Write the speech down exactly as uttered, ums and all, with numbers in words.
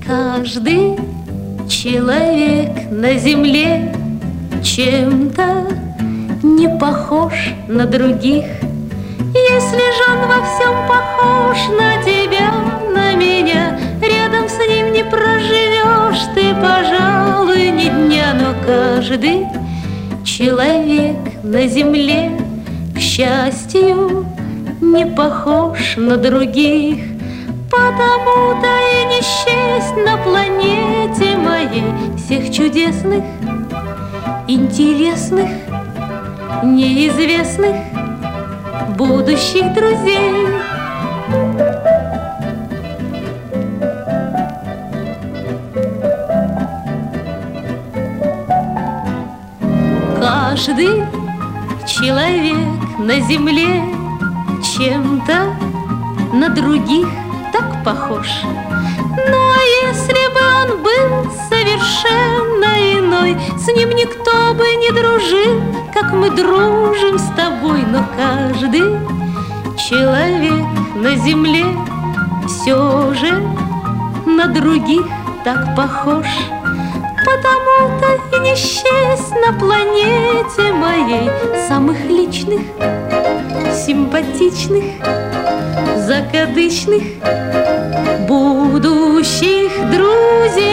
Каждый человек на земле чем-то не похож на других. Если же он во всем похож на тебя, на меня, рядом с ним не проживешь ты, пожалуй, ни дня. Но каждый человек на земле, к счастью, не похож на других. Потому-то и не счесть на планете моей всех чудесных, интересных, неизвестных будущих друзей. Каждый человек на земле чем-то на других так похож. Ну а если бы он был совершенно иной, с ним никто бы не дружил, как мы дружим с тобой. Но каждый человек на земле все же на других так похож. Потому-то и не счесть на планете моей самых личных, симпатичных, закадычных будущих друзей.